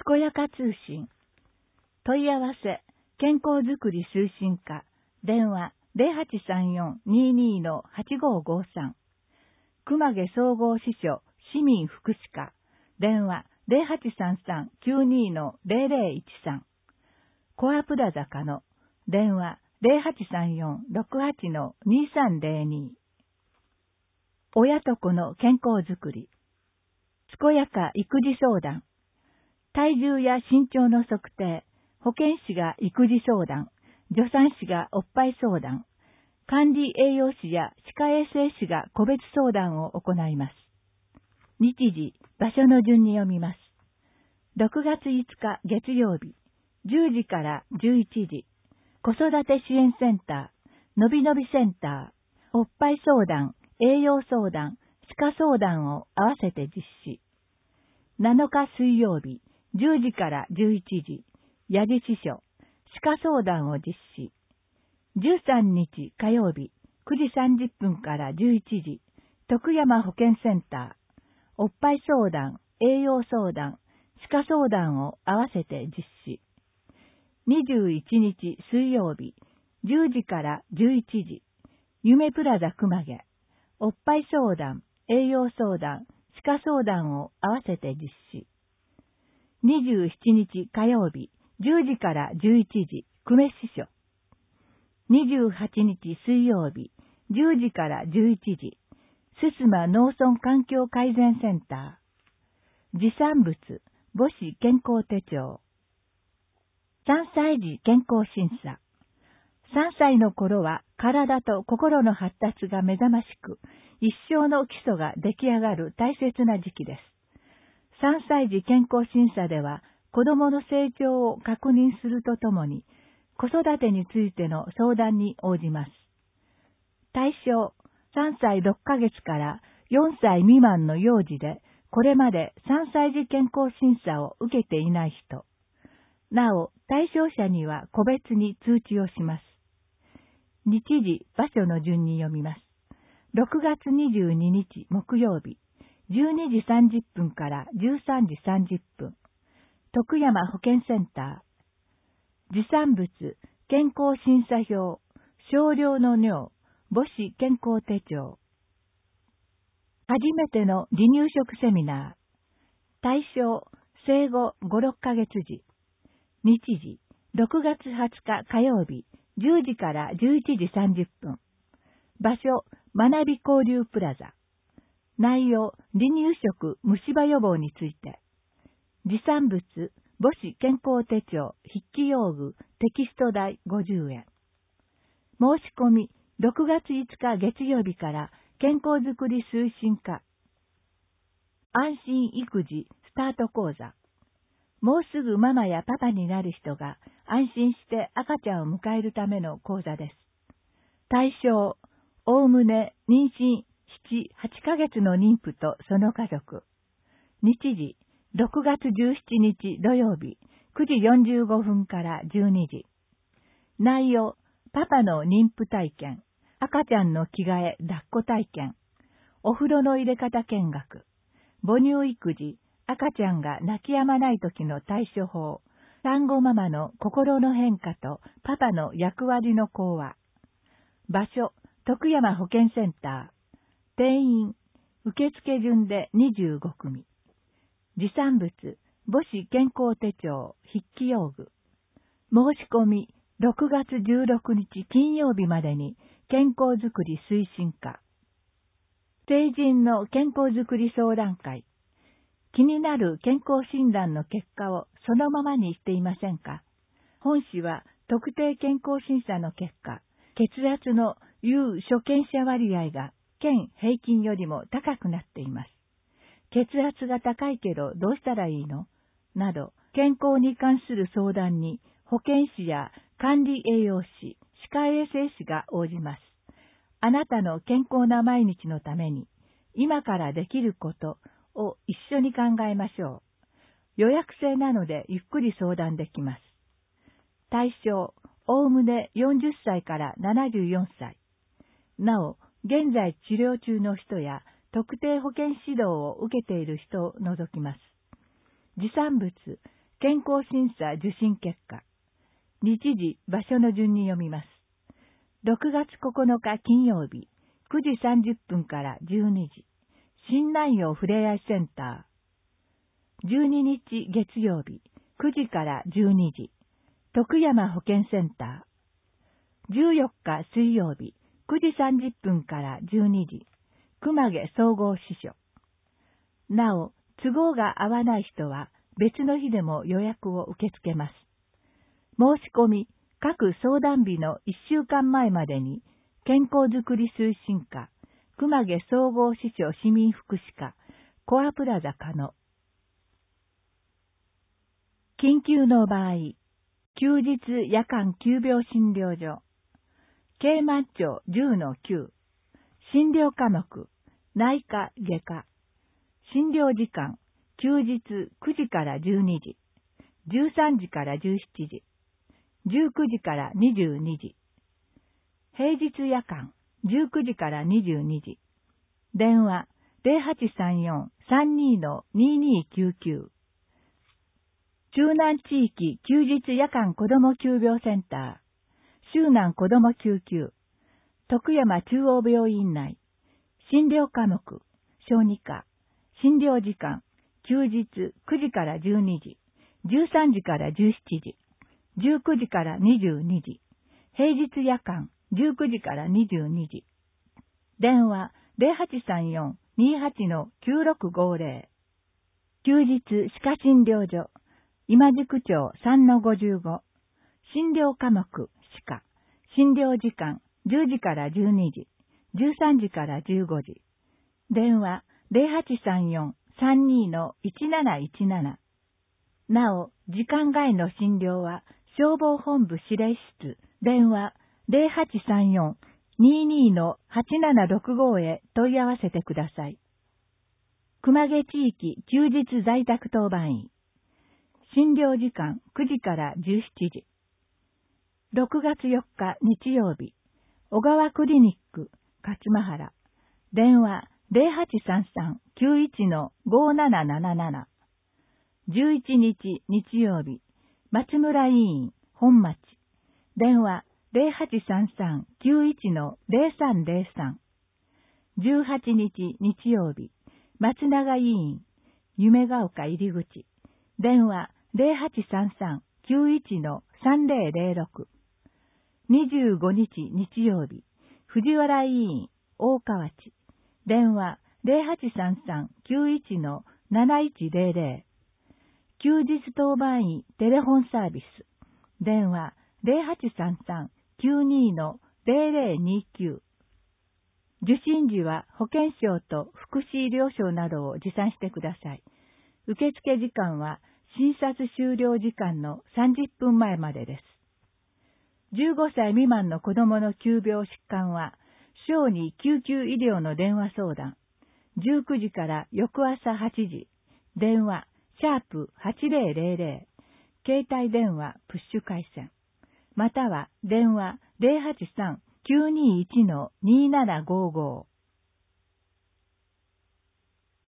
こやか通信。問い合わせ、健康づくり推進課、電話0834-22-8553。熊毛総合支所市民福祉課、電話0833-92-0013。コアプラザ課の電話0834-68-2302。親と子の健康づくり。健やか育児相談。体重や身長の測定、保健師が育児相談、助産師がおっぱい相談、管理栄養士や歯科衛生士が個別相談を行います。日時、場所の順に読みます。6月5日月曜日、10時から11時、子育て支援センター、のびのびセンター、おっぱい相談、栄養相談、歯科相談を合わせて実施。7日水曜日、10時から11時、矢地支所、歯科相談を実施。13日火曜日、9時30分から11時、徳山保健センター、おっぱい相談、栄養相談、歯科相談を合わせて実施。21日水曜日、10時から11時、夢プラザ熊毛、おっぱい相談、栄養相談、歯科相談を合わせて実施。27日火曜日、10時から11時、久米支所。28日水曜日、10時から11時、すすま農村環境改善センター。持産物、母子健康手帳。3歳児健康審査。3歳の頃は体と心の発達が目覚ましく、一生の基礎が出来上がる大切な時期です。3歳児健康審査では、子供の成長を確認するとともに、子育てについての相談に応じます。対象、3歳6ヶ月から4歳未満の幼児で、これまで3歳児健康審査を受けていない人。なお、対象者には個別に通知をします。日時、場所の順に読みます。6月22日木曜日、12時30分から13時30分。徳山保健センター。持産物、健康審査表、少量の尿、母子健康手帳。初めての離乳食セミナー。対象、生後5、6ヶ月時。日時、6月20日火曜日、10時から11時30分。場所、学び交流プラザ。内容、離乳食、虫歯予防について。持産物、母子健康手帳、筆記用具、テキスト代50円。申し込み、6月5日月曜日から健康づくり推進課。安心育児スタート講座。もうすぐママやパパになる人が安心して赤ちゃんを迎えるための講座です。対象、おおむね妊娠7、8ヶ月の妊婦とその家族。日時、6月17日土曜日、9時45分から12時。内容、パパの妊婦体験、赤ちゃんの着替え抱っこ体験、お風呂の入れ方見学、母乳育児、赤ちゃんが泣き止まない時の対処法、産後ママの心の変化とパパの役割の講話。場所、徳山保健センター。定員、受付順で25組。持産物、母子健康手帳、筆記用具。申し込み、6月16日金曜日までに健康づくり推進課。成人の健康づくり相談会。気になる健康診断の結果をそのままにしていませんか？本誌は特定健康審査の結果、血圧の有所見者割合が県平均よりも高くなっています。血圧が高いけどどうしたらいいの？など、健康に関する相談に保健師や管理栄養士、歯科衛生士が応じます。あなたの健康な毎日のために、今からできることを一緒に考えましょう。予約制なのでゆっくり相談できます。対象、おおむね40歳から74歳。なお、現在治療中の人や特定保健指導を受けている人を除きます。持産物、 健康審査受診結果。日時、場所の順に読みます。6月9日金曜日、9時30分から12時。新南陽ふれあいセンター。12日月曜日、9時から12時。徳山保健センター。14日水曜日、9時30分から12時。熊毛総合支所。なお、都合が合わない人は別の日でも予約を受け付けます。申し込み、各相談日の1週間前までに、健康づくり推進課、熊毛総合支所市民福祉課、コアプラザ可能。緊急の場合、休日夜間急病診療所、慶満町10-9、診療科目、内科外科、診療時間、休日9時から12時、13時から17時、19時から22時、平日夜間、19時から22時、電話0834-32-2299、中南地域休日夜間子ども急病センター、周南子ども救急、徳山中央病院内、診療科目、小児科、診療時間、休日9時から12時、13時から17時、19時から22時、平日夜間19時から22時、電話0834-28-9650、休日歯科診療所、今宿町 3-55、診療科目、歯科、診療時間10時から12時、13時から15時、電話0834-32-1717。なお、時間外の診療は消防本部指令室、電話0834-22-8765へ問い合わせてください。熊毛地域休日在宅当番員。診療時間9時から17時。6月4日日曜日、小川クリニック、勝間原。電話0833-91-5777。11日日曜日、松村委員、本町。電話0833-91-0303。18日日曜日、松永委員、夢が丘入り口。電話0833-91-3006。25日日曜日、藤原委員、大河内。電話0833-91-7100。休日当番員テレフォンサービス。電話0833-92-0029。受診時は保健省と福祉医療省などを持参してください。受付時間は診察終了時間の30分前までです。15歳未満の子供の急病疾患は、小児救急医療の電話相談。19時から翌朝8時。電話#8000。携帯電話プッシュ回線。または電話083-921-2755。